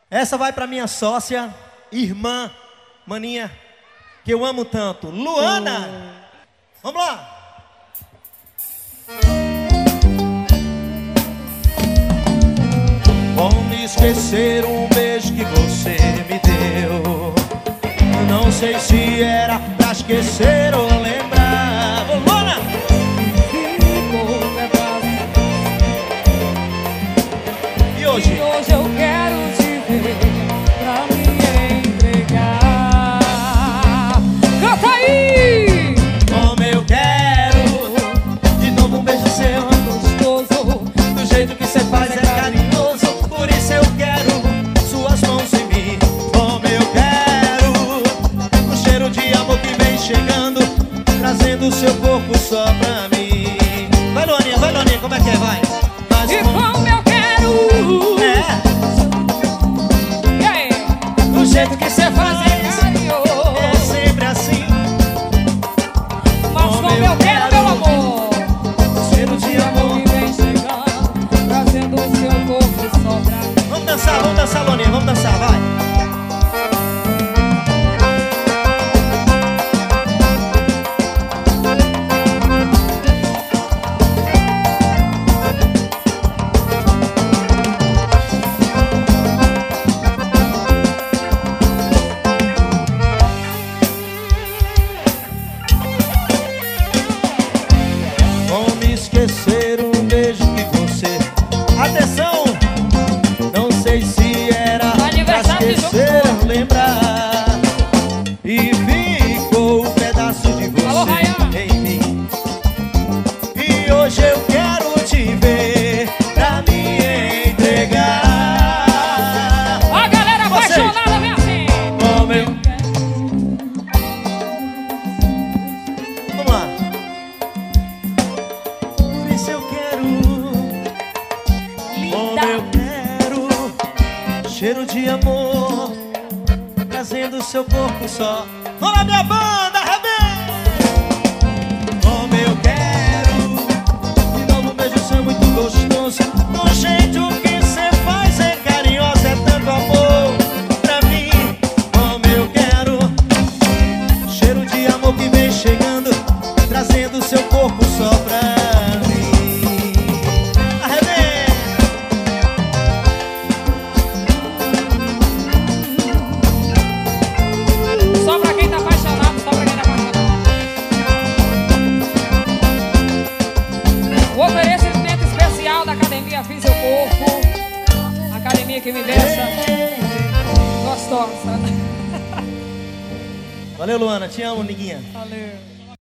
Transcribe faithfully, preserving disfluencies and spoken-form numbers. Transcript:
Essa vai pra minha sócia, irmã, maninha, que eu amo tanto, Luana. Vamos lá. Como esquecer um beijo que você me deu? Não sei se era pra esquecer ou lembrar. Ô, Luana! E hoje? E hoje eu quero te ver pra me entregar. Canta aí! Como eu quero de novo um beijo seu, Gostoso, do jeito que você faz é carinhoso. Por isso eu quero suas mãos em mim. Como eu quero o cheiro de amor que vem chegando, trazendo o seu corpo só pra mim. Vai, Luaninha, vai, Luaninha, como é que é? Vai. Mas e como... como eu quero. É. E aí? Do jeito que você faz é carinhoso. é sempre assim. Mas como eu quero, meu amor, o cheiro de amor que vem chegando, trazendo o seu corpo só pra mim. Vamos dançar, vamos dançar, Luaninha, vamos dançar, vai. Esquecer um beijo que você... Atenção! Não sei se era pra esquecer ou lembrar. E ficou um pedaço de você Alô, em mim. E hoje eu quero te ver pra me entregar. A galera apaixonada vem assim. Como eu... Vamos lá. Eu quero, como eu quero, cheiro de amor, trazendo seu corpo só. Vamos lá, minha banda, arrebenta! Como eu quero, de novo um beijo seu muito gostoso, do jeito que cê faz é carinhoso, é tanto amor pra mim. Como eu quero, cheiro de amor que vem chegando, trazendo seu corpo só pra mim. O oferecimento especial da Academia Fiz Seu Corpo, academia que me deixa gostosa. Valeu, Luana, te amo, liguinha. Valeu.